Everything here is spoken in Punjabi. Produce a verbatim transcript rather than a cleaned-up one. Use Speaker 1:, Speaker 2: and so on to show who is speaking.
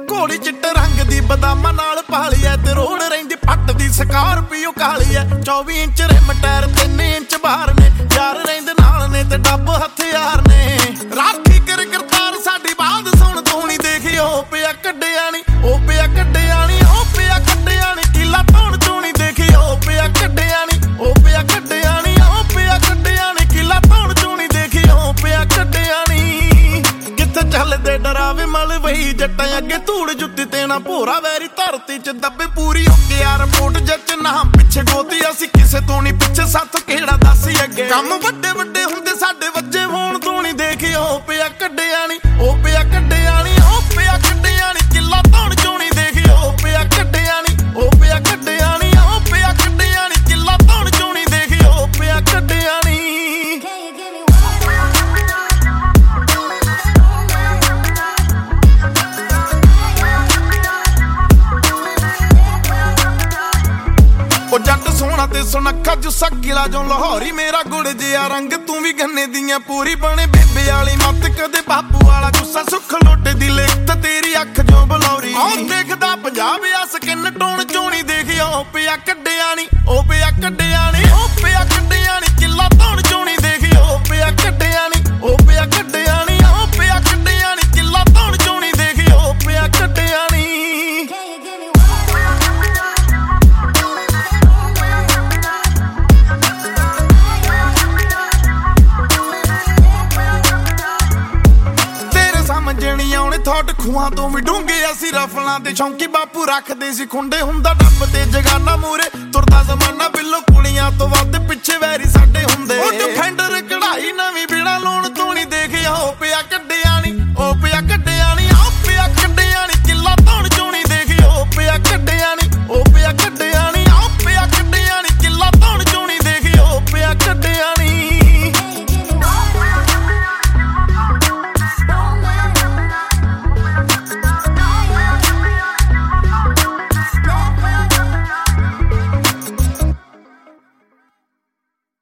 Speaker 1: ਘੋੜੀ ਚਿੱਟੇ ਰੰਗ ਦੀ ਬਦਾਮਾਂ ਨਾਲ ਪਾਲੀ ਐ ਤੇ ਰੋੜ ਰਹਿੰਦੀ ਪੱਟ ਦੀ ਸਕਾਰਪੀਓ ਕਾਲੀ ਐ। ਚੌਵੀ ਇੰਚ ਰਿਮ ਟਾਇਰ ਤਿੰਨ ਇੰਚ ਬਾਹਰ ਨੇ, ਯਾਰ ਰਹਿੰਦੇ ਨਾਲ ਨੇ ਤੇ ਡੱਬ ਹਥਿਆਰ ਨੇ। ਰਾਖੀ ਕਰ ਕਰਤਾਰ ਸਾਡੀ ਬਾਤ ਸੁਣ ਤੂੰ ਨੀ ਦੇਖੀ ਉਹ ਪਿਆ ਕੱਢਿਆ ਨੀ, ਉਹ ਪਿਆ ਕੱਢਿਆ ਨੀ, ਉਹ ਪਿਆ ਕੱਢਿਆ ਨੀ ਕਿਲਾ ਧੌਣ ਚੋਂ ਨੀ ਦੇਖੀ ਉਹ ਪਿਆ ਕੱਢਿਆ ਨੀ, ਉਹ ਪਿਆ ਕੱਢਿਆ ਨੀ, ਉਹ ਪਿਆ ਕੱਢਿਆ ਨੀ ਕਿਲਾ ਧੌਣ ਚੋਂ ਨੀ ਦੇਖੀ ਉਹ ਪਿਆ ਕੱਢਿਆ ਨੀ। ਕਿੱਥੇ ਚੱਲਦੇ ਡਰਾਵੇ ਮਲ ਵਹੀ ਜੱਟਾਂ ਅੱਗੇ ਧੂੜ ਜੁੱਤੀ ਤੇ ਨਾ ਭੋਰਾ ਵੈਰੀ ਧਰਤੀ ਚ ਦੱਬੇ ਪੂਰੀ ਹੋ ਕੇ ਯਾਰ ਰਿਪੋਰਟ ਜੱਜ ਨਾ ਪਿੱਛੇ ਗੋਤੀ ਅਸੀਂ ਕਿਸੇ ਤੋਂ ਨੀ ਪਿੱਛੇ ਸਾਥ ਕਿਹੜਾ ਦੱਸ ਅੱਗੇ। ਕੰਮ ਵੱਡੇ ਵੱਡੇ ਹੁੰਦੇ ਸਾਡੇ ਵੱਜੇ ਹੋਣ ਤੋਂ ਨੀ ਦੇਖੀ ਉਹ ਪਿਆ ਕੱਢਿਆ ਨੀ, ਉਹ ਪਿਆ ਕੱਢਿਆ ਨੀ, ਉਹ ਪਿਆ ਕੱਢਿਆ ਨੀ ਕਿਲਾ ਧੌਣ ਚੋਂ ਨੀ ਦੇਖੀ ਉਹ ਪਿਆ ਕੱਢਿਆ ਨੀ, ਉਹ ਪਿਆ ਕੱਢਿਆ ਨੀ, ਉਹ ਪਿਆ ਕੱਢਿਆ ਨੀ ਕਿਲਾ ਧੌਣ ਚੋਂ ਨੀ ਦੇਖੀ ਉਹ ਪਿਆ ਕੱਢਿਆ ਨੀ। ਉਹ ਜੱਟ ਸੋਹਣਾ ਤੇ ਸੁਨੱਖਾ ਜੁੱਸਾ ਗਿਲਾ ਜੋ ਲਾਹੌਰੀ ਮੇਰਾ ਗੁੜ ਜਿਹਾ ਰੰਗ ਤੂੰ ਵੀ ਗੰਨੇ ਦੀਆਂ ਪੂਰੀ ਬਣੇ ਬੇਬੇ ਵਾਲੀ ਮੱਤ ਕਦੇ ਬਾਪੂ ਵਾਲਾ ਗੁੱਸਾ ਸੁੱਖ ਲੋਟੇ ਦੀ ਲਿਖਤ ਤੇਰੀ ਅੱਖ ਜੋ ਬਲੌਰੀ। ਉਹ ਦੇਖਦਾ ਪੰਜਾਬ ਆ ਸਕਿਨ ਟੋਨ ਚੋਂ ਨੀ ਦੇਖੀ ਉਹ ਪਿਆ ਕੱਢਿਆ ਨੀ, ਉਹ ਪਿਆ ਕੱਢਿਆ ਨੀ, ਉਹ ਪਿਆ ਕੱਢਿਆ ਨੀ ਕਿਲਾ ਧੌਣ ਚੋਂ ਨੀ ਦੇਖੀ ਉਹ ਪਿਆ ਕੱਢਿਆ ਨੀ, ਉਹ ਪਿਆ ਕੱਢਿਆ ਨੀ, ਉਹ ਪਿਆ ਕੱਢਿਆ ਨੀ ਕਿਲਾ ਧੌਣ ਚੋਂ ਨੀ ਦੇਖੀ ਉਹ ਪਿਆ ਕੱਢਿਆ ਨੀ। ਸਮਝਣੀ ਆਉਣੇ ਥੋਟ ਖੂਹਾਂ ਤੋਂ ਵੀ ਡੂੰਘੇ ਅਸੀਂ ਰਫਲਾਂ ਤੇ ਸ਼ੌਂਕੀ ਬਾਪੂ ਰੱਖਦੇ ਸੀ ਖੁੰਡੇ ਹੁੰਦਾ ਡੱਬ ਤੇ ਜਗਾਨਾ ਮੂਰੇ ਤੁਰਦਾ ਜ਼ਮਾਨਾ ਬਿੱਲੋ ਕੁੜੀਆਂ ਤੋਂ ਵੱਧ ਪਿੱਛੇ ਵੈਰੀ ਸਾਡੇ ਹੁੰਦੇ। ਉਹ ਡਿਫੈਂਡਰ